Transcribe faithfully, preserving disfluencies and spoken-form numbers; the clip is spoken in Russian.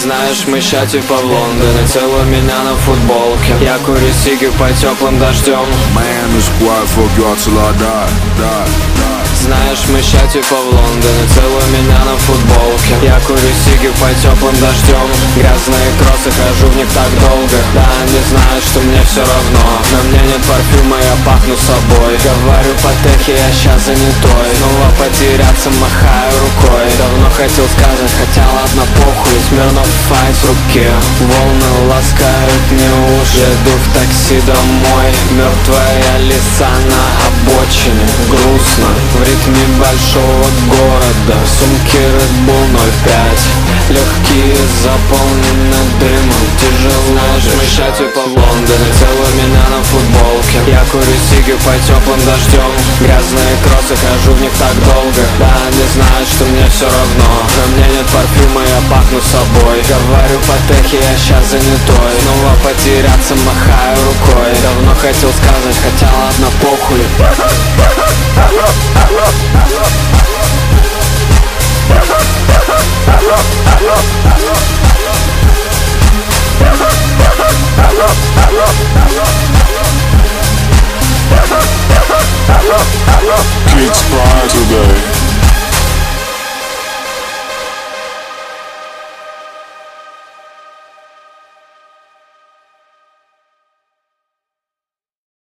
знаешь, мы ща типа в Лондоне. Целуй меня на футболке. Я курю сиги по теплым дождем. Man, the squad fuck you out till I die, die, die. Знаешь, мы ща типа в Лондоне. Целуй меня на футболке. Я курю сиги по теплым дождем. Грязные кроссы, хожу в них так долго. Да, они знают, что мне все равно. На мне нет парфюма, я пахну собой. Говорю по техе, я ща занятой. Снова потеряться, махаю рукой. Давно хотел сказать, хотя ладно, похуй. Смирнов файт в руке. Волны ласкают мне уши. Иду в такси домой. Мертвая лиса на обочине. Грустно, в ритме большого города. Сумки Red Bull ноль пять. Легкие заполнены дымом. Тяжело, знаешь, мы ща типа в Лондоне. Целуй меня на футболке. Я курю сиги по теплым дождем. Грязные кроссы, хожу в них так долго. Да, они знают, что мне все равно. На мне нет парфюма, я пахну собой. Говорю по техе, я ща занятой. Снова потеряться, махаю рукой. Давно хотел сказать, хотя ладно, похуй. Kick spot.